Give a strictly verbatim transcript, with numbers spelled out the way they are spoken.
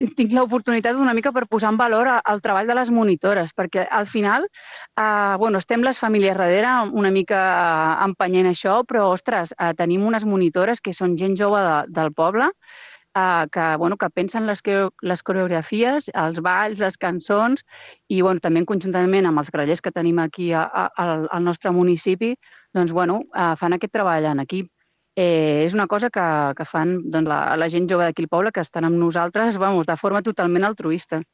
tinc l'oportunitat una mica per posar en valor el treball de les monitores, perquè al final eh, bueno, estem les famílies darrere una mica empenyent això, però, ostres, eh, tenim unes monitores que són gent jove de, del poble, eh, que, bueno, que pensen les, les coreografies, els balls, les cançons, i bueno, també conjuntament amb els grallers que tenim aquí a, a, al, al nostre municipi, doncs, bueno, eh, fan aquest treball en equip. Eh, és una cosa que, que fan doncs, la, la gent jove d'aquí al poble, que estan amb nosaltres, vamos, de forma totalment altruista.